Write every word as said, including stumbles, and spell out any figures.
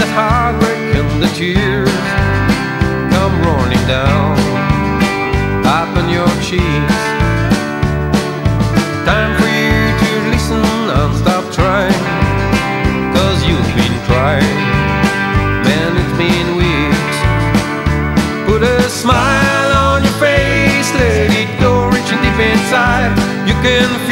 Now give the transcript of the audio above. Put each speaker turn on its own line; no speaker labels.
that heartbreak and the tears come running down up on your cheeks. Time for you to listen and stop trying, 'cause you've been crying, man, it's been weeks. Put a smile on your face, let it go reaching deep inside. You can